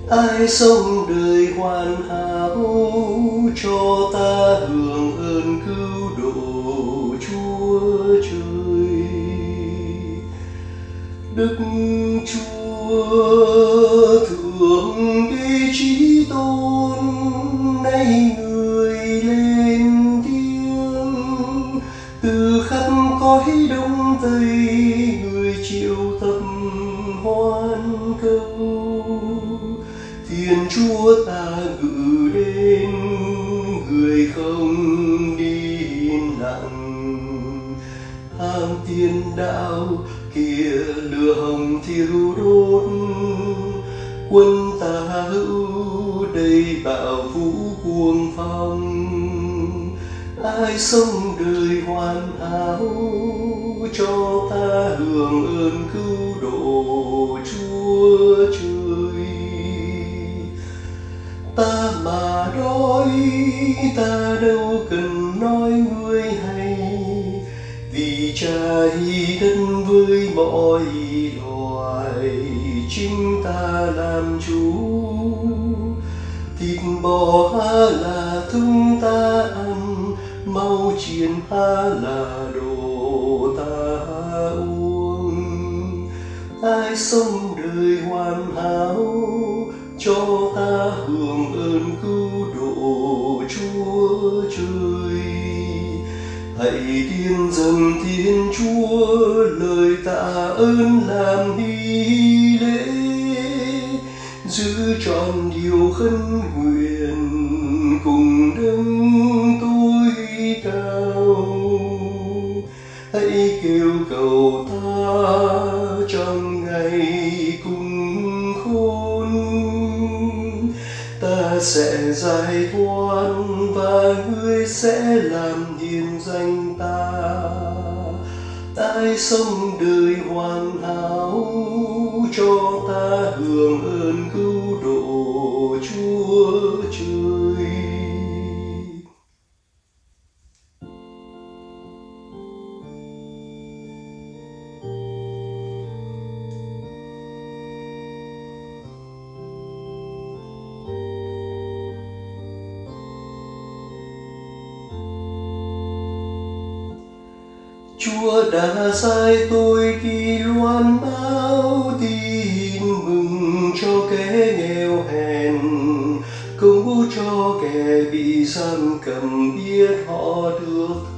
Ai sống đời hoàn hảo cho ta hưởng ơn cứu độ Chúa Trời. Đức Chúa thượng đế chí tôn, nay người lên tiếng từ khắp cõi đông tây, người triệu tập hoan câu. Thiên Chúa ta ngự đến, người không đi nặng. Hàng tiên đạo kia lửa hồng thiêu đốt, quân ta hữu đầy bạo vũ cuồng phong. Ai sống đời hoàn hảo cho ta hưởng ơn cứu độ Chúa Trời. Ta mà đói, ta đâu cần nói người hay, vì Cha hy đất với mọi loài, chính ta làm chủ. Thịt bò ha là chúng ta ăn, máu chiên ha là đồ ta uống. Ai sống đời hoàn hảo cho ta hưởng ơn cứu độ Chúa Trời. Hãy tiên dâng Thiên Chúa lời tạ ơn làm nghi lễ, giữ trọn điều khấn nguyện cùng Đấng tối cao. Hãy kêu cầu ta trong ngày cùng khôn, ta sẽ giải thoát và ngươi sẽ làm hiền danh ta. Ai sống đời hoàn hảo cho ta hưởng ơn cứu độ Chúa Trời. Chúa đã sai tôi đi loan báo tin mừng cho kẻ nghèo hèn, công bố cho kẻ bị giam cầm biết họ được